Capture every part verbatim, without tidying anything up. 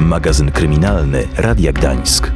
Magazyn kryminalny Radia Gdańsk.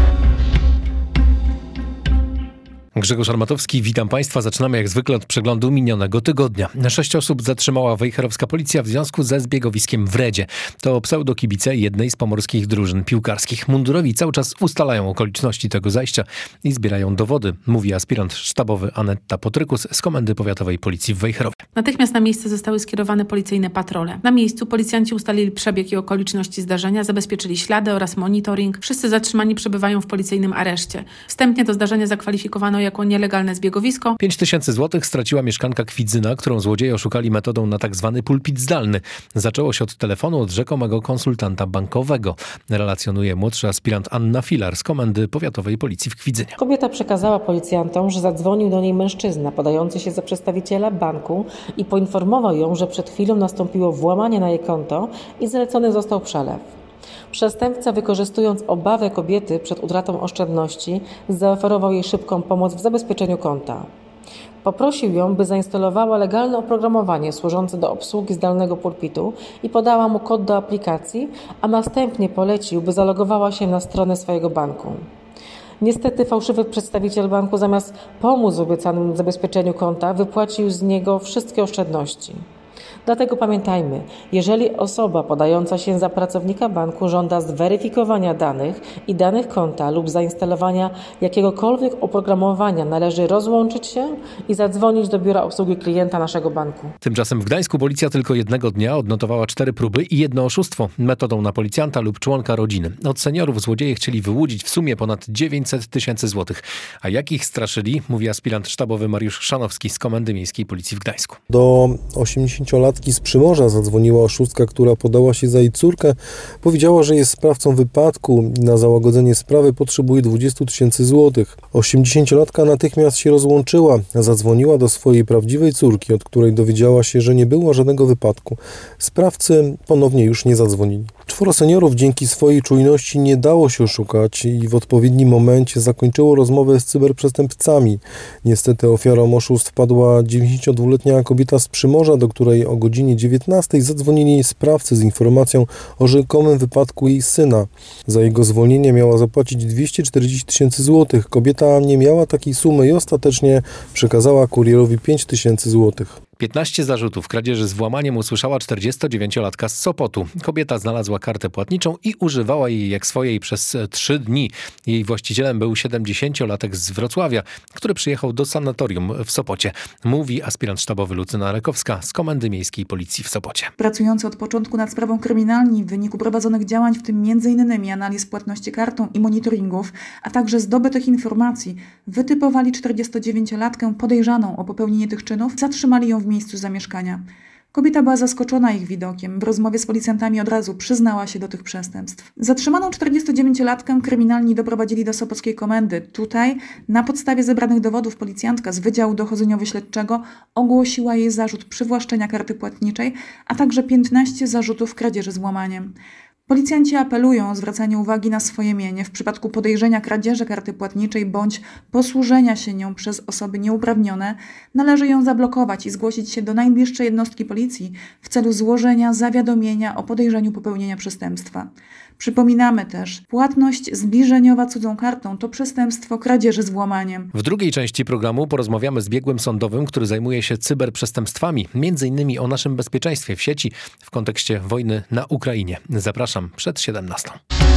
Grzegorz Armatowski, witam Państwa. Zaczynamy jak zwykle od przeglądu minionego tygodnia. Sześć osób zatrzymała wejherowska policja w związku ze zbiegowiskiem w Redzie. To pseudokibice jednej z pomorskich drużyn piłkarskich. Mundurowi cały czas ustalają okoliczności tego zajścia i zbierają dowody, mówi aspirant sztabowy Aneta Potrykus z Komendy Powiatowej Policji w Wejherowie. Natychmiast na miejsce zostały skierowane policyjne patrole. Na miejscu policjanci ustalili przebieg i okoliczności zdarzenia, zabezpieczyli ślady oraz monitoring. Wszyscy zatrzymani przebywają w policyjnym areszcie. Wstępnie to zdarzenie zakwalifikowano jako nielegalne zbiegowisko. pięć tysięcy złotych straciła mieszkanka Kwidzyna, którą złodzieje oszukali metodą na tak zwany pulpit zdalny. Zaczęło się od telefonu od rzekomego konsultanta bankowego. Relacjonuje młodszy aspirant Anna Filar z Komendy Powiatowej Policji w Kwidzynie. Kobieta przekazała policjantom, że zadzwonił do niej mężczyzna podający się za przedstawiciela banku i poinformował ją, że przed chwilą nastąpiło włamanie na jej konto i zlecony został przelew. Przestępca, wykorzystując obawę kobiety przed utratą oszczędności, zaoferował jej szybką pomoc w zabezpieczeniu konta. Poprosił ją, by zainstalowała legalne oprogramowanie służące do obsługi zdalnego pulpitu i podała mu kod do aplikacji, a następnie polecił, by zalogowała się na stronę swojego banku. Niestety fałszywy przedstawiciel banku zamiast pomóc w obiecanym zabezpieczeniu konta, wypłacił z niego wszystkie oszczędności. Dlatego pamiętajmy, jeżeli osoba podająca się za pracownika banku żąda zweryfikowania danych i danych konta lub zainstalowania jakiegokolwiek oprogramowania, należy rozłączyć się i zadzwonić do biura obsługi klienta naszego banku. Tymczasem w Gdańsku policja tylko jednego dnia odnotowała cztery próby i jedno oszustwo metodą na policjanta lub członka rodziny. Od seniorów złodzieje chcieli wyłudzić w sumie ponad dziewięćset tysięcy złotych. A jak ich straszyli, mówi aspirant sztabowy Mariusz Chrzanowski z Komendy Miejskiej Policji w Gdańsku. Do osiemdziesięciolatki z Przymorza zadzwoniła oszustka, która podała się za jej córkę. Powiedziała, że jest sprawcą wypadku i na załagodzenie sprawy potrzebuje dwadzieścia tysięcy złotych. osiemdziesięciolatka natychmiast się rozłączyła, zadzwoniła do swojej prawdziwej córki, od której dowiedziała się, że nie było żadnego wypadku. Sprawcy ponownie już nie zadzwonili. Czworo seniorów dzięki swojej czujności nie dało się oszukać i w odpowiednim momencie zakończyło rozmowę z cyberprzestępcami. Niestety ofiarą oszustw padła dziewięćdziesięciodwuletnia kobieta z Przymorza, do której o godzinie dziewiętnastej zadzwonili sprawcy z informacją o rzekomym wypadku jej syna. Za jego zwolnienie miała zapłacić dwieście czterdzieści tysięcy złotych. Kobieta nie miała takiej sumy i ostatecznie przekazała kurierowi pięć tysięcy złotych. piętnaście zarzutów kradzieży z włamaniem usłyszała czterdziestodziewięciolatka z Sopotu. Kobieta znalazła kartę płatniczą i używała jej jak swojej przez trzy dni. Jej właścicielem był siedemdziesięciolatek z Wrocławia, który przyjechał do sanatorium w Sopocie. Mówi aspirant sztabowy Lucyna Rekowska z Komendy Miejskiej Policji w Sopocie. Pracujący od początku nad sprawą kryminalni w wyniku prowadzonych działań, w tym między innymi analiz płatności kartą i monitoringów, a także zdobytych informacji, wytypowali czterdziestodziewięciolatkę podejrzaną o popełnienie tych czynów, zatrzymali ją w miejscu zamieszkania. Kobieta była zaskoczona ich widokiem. W rozmowie z policjantami od razu przyznała się do tych przestępstw. Zatrzymaną czterdziestodziewięciolatkę kryminalni doprowadzili do sopockiej komendy. Tutaj, na podstawie zebranych dowodów, policjantka z Wydziału Dochodzeniowo-Śledczego ogłosiła jej zarzut przywłaszczenia karty płatniczej, a także piętnaście zarzutów kradzieży z włamaniem. Policjanci apelują o zwracanie uwagi na swoje mienie w przypadku podejrzenia kradzieży karty płatniczej bądź posłużenia się nią przez osoby nieuprawnione. Należy ją zablokować i zgłosić się do najbliższej jednostki policji w celu złożenia zawiadomienia o podejrzeniu popełnienia przestępstwa. Przypominamy też, płatność zbliżeniowa cudzą kartą to przestępstwo kradzieży z włamaniem. W drugiej części programu porozmawiamy z biegłym sądowym, który zajmuje się cyberprzestępstwami, między innymi o naszym bezpieczeństwie w sieci w kontekście wojny na Ukrainie. Zapraszam przed siedemnastą.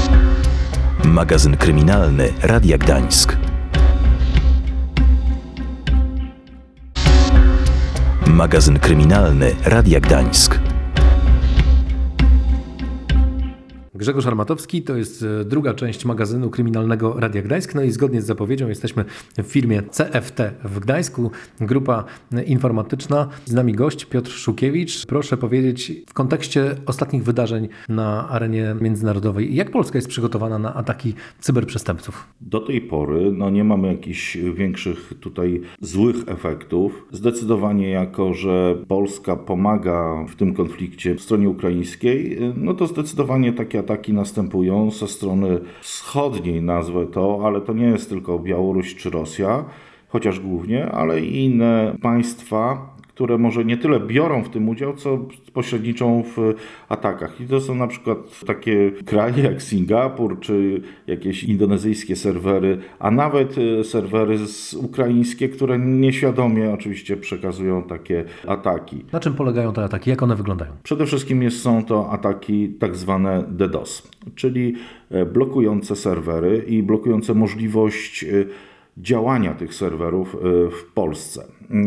Magazyn kryminalny Radia Gdańsk. Magazyn kryminalny Radia Gdańsk. Grzegorz Armatowski, to jest druga część magazynu kryminalnego Radia Gdańsk. No i zgodnie z zapowiedzią jesteśmy w firmie C F T w Gdańsku, grupa informatyczna. Z nami gość Piotr Szukiewicz. Proszę powiedzieć w kontekście ostatnich wydarzeń na arenie międzynarodowej, jak Polska jest przygotowana na ataki cyberprzestępców? Do tej pory no, nie mamy jakichś większych tutaj złych efektów. Zdecydowanie jako, że Polska pomaga w tym konflikcie w stronie ukraińskiej, no to zdecydowanie takie ataki Ataki następują ze strony wschodniej, nazwę to, ale to nie jest tylko Białoruś czy Rosja, chociaż głównie, ale i inne państwa, które może nie tyle biorą w tym udział, co pośredniczą w atakach. I to są na przykład takie kraje jak Singapur, czy jakieś indonezyjskie serwery, a nawet serwery ukraińskie, które nieświadomie oczywiście przekazują takie ataki. Na czym polegają te ataki? Jak one wyglądają? Przede wszystkim jest, są to ataki tak zwane DDoS, czyli blokujące serwery i blokujące możliwość działania tych serwerów w Polsce.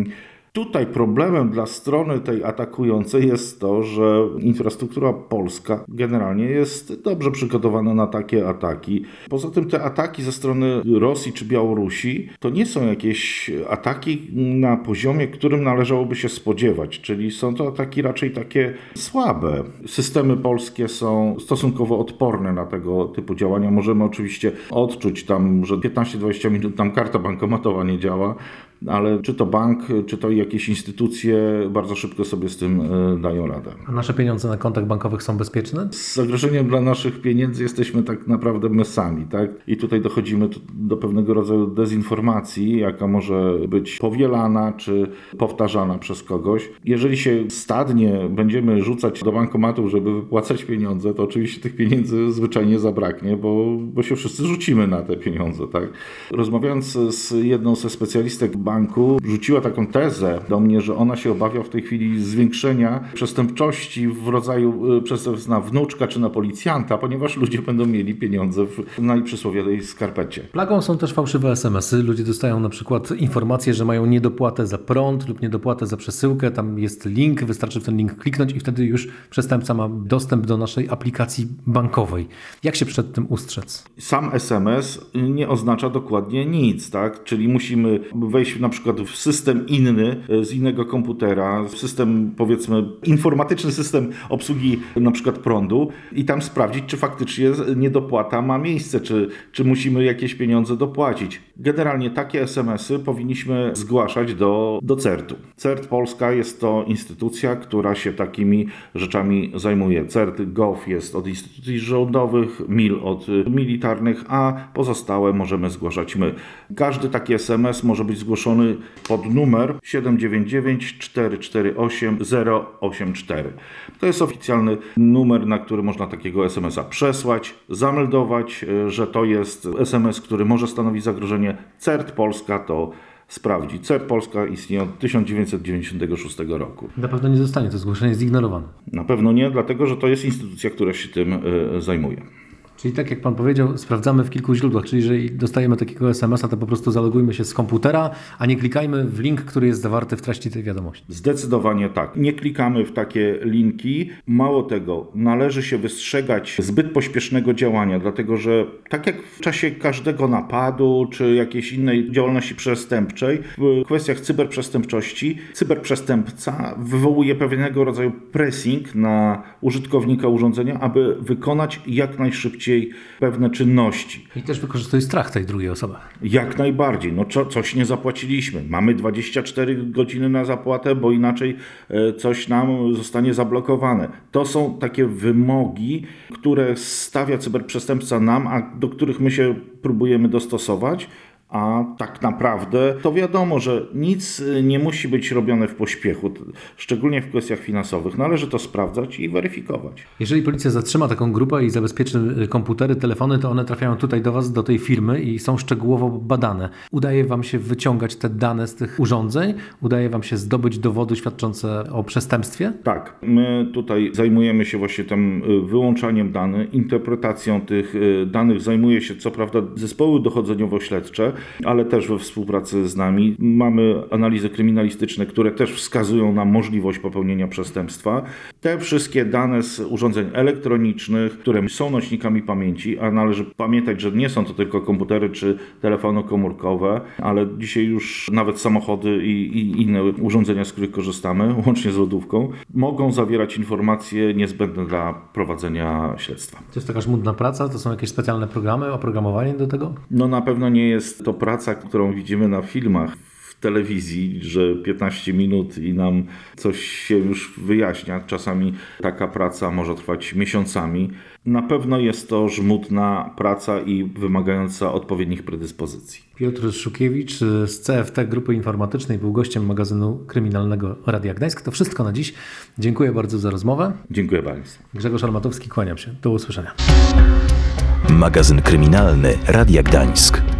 Tutaj problemem dla strony tej atakującej jest to, że infrastruktura polska generalnie jest dobrze przygotowana na takie ataki. Poza tym te ataki ze strony Rosji czy Białorusi to nie są jakieś ataki na poziomie, którym należałoby się spodziewać, czyli są to ataki raczej takie słabe. Systemy polskie są stosunkowo odporne na tego typu działania. Możemy oczywiście odczuć tam, że piętnaście dwadzieścia minut tam karta bankomatowa nie działa, ale czy to bank, czy to jakieś instytucje bardzo szybko sobie z tym dają radę. A nasze pieniądze na kontach bankowych są bezpieczne? Z zagrożeniem dla naszych pieniędzy jesteśmy tak naprawdę my sami, tak? I tutaj dochodzimy do pewnego rodzaju dezinformacji, jaka może być powielana czy powtarzana przez kogoś. Jeżeli się stadnie będziemy rzucać do bankomatów, żeby wypłacać pieniądze, to oczywiście tych pieniędzy zwyczajnie zabraknie, bo, bo się wszyscy rzucimy na te pieniądze, tak? Rozmawiając z jedną ze specjalistek banku, rzuciła taką tezę do mnie, że ona się obawia w tej chwili zwiększenia przestępczości w rodzaju przestępstw na wnuczka czy na policjanta, ponieważ ludzie będą mieli pieniądze w najprzysłowiowej skarpecie. Plagą są też fałszywe es em esy. Ludzie dostają na przykład informację, że mają niedopłatę za prąd lub niedopłatę za przesyłkę. Tam jest link, wystarczy w ten link kliknąć i wtedy już przestępca ma dostęp do naszej aplikacji bankowej. Jak się przed tym ustrzec? Sam es em es nie oznacza dokładnie nic, tak? Czyli musimy wejść na przykład w system inny, z innego komputera, w system, powiedzmy, informatyczny system obsługi na przykład prądu i tam sprawdzić, czy faktycznie niedopłata ma miejsce, czy, czy musimy jakieś pieniądze dopłacić. Generalnie takie es em esy powinniśmy zgłaszać do, do certu. CERT Polska jest to instytucja, która się takimi rzeczami zajmuje. CERT kropka gov jest od instytucji rządowych, M I L od militarnych, a pozostałe możemy zgłaszać my. Każdy taki es em es może być zgłoszony pod numer siedem dziewięć dziewięć cztery cztery osiem zero osiem cztery. To jest oficjalny numer, na który można takiego es em esa przesłać, zameldować, że to jest es em es, który może stanowić zagrożenie. CERT Polska to sprawdzi. CERT Polska istnieje od tysiąc dziewięćset dziewięćdziesiątego szóstego roku. Na pewno nie zostanie to zgłoszenie zignorowane. Na pewno nie, dlatego że to jest instytucja, która się tym y, zajmuje. Czyli tak jak Pan powiedział, sprawdzamy w kilku źródłach, czyli jeżeli dostajemy takiego es em esa, to po prostu zalogujmy się z komputera, a nie klikajmy w link, który jest zawarty w treści tej wiadomości. Zdecydowanie tak. Nie klikamy w takie linki. Mało tego, należy się wystrzegać zbyt pośpiesznego działania, dlatego że tak jak w czasie każdego napadu czy jakiejś innej działalności przestępczej, w kwestiach cyberprzestępczości, cyberprzestępca wywołuje pewnego rodzaju pressing na użytkownika urządzenia, aby wykonać jak najszybciej pewne czynności. I też wykorzystuje strach tej drugiej osoby. Jak najbardziej. No co, coś nie zapłaciliśmy. Mamy dwadzieścia cztery godziny na zapłatę, bo inaczej coś nam zostanie zablokowane. To są takie wymogi, które stawia cyberprzestępca nam, a do których my się próbujemy dostosować. A tak naprawdę to wiadomo, że nic nie musi być robione w pośpiechu, szczególnie w kwestiach finansowych. Należy to sprawdzać i weryfikować. Jeżeli policja zatrzyma taką grupę i zabezpieczy komputery, telefony, to one trafiają tutaj do Was, do tej firmy i są szczegółowo badane. Udaje Wam się wyciągać te dane z tych urządzeń? Udaje Wam się zdobyć dowody świadczące o przestępstwie? Tak. My tutaj zajmujemy się właśnie tym wyłączaniem danych, interpretacją tych danych. Zajmuje się co prawda zespoły dochodzeniowo-śledcze, ale też we współpracy z nami. Mamy analizy kryminalistyczne, które też wskazują na możliwość popełnienia przestępstwa. Te wszystkie dane z urządzeń elektronicznych, które są nośnikami pamięci, a należy pamiętać, że nie są to tylko komputery czy telefony komórkowe, ale dzisiaj już nawet samochody i, i inne urządzenia, z których korzystamy, łącznie z lodówką, mogą zawierać informacje niezbędne dla prowadzenia śledztwa. To jest taka żmudna praca? To są jakieś specjalne programy, oprogramowanie do tego? No na pewno nie jest to praca, którą widzimy na filmach. w telewizji, że piętnaście minut i nam coś się już wyjaśnia. Czasami taka praca może trwać miesiącami. Na pewno jest to żmudna praca i wymagająca odpowiednich predyspozycji. Piotr Szukiewicz z C F T Grupy Informatycznej był gościem magazynu kryminalnego Radia Gdańsk. To wszystko na dziś. Dziękuję bardzo za rozmowę. Dziękuję Państwu. Grzegorz Armatowski, kłaniam się. Do usłyszenia. Magazyn kryminalny Radia Gdańsk.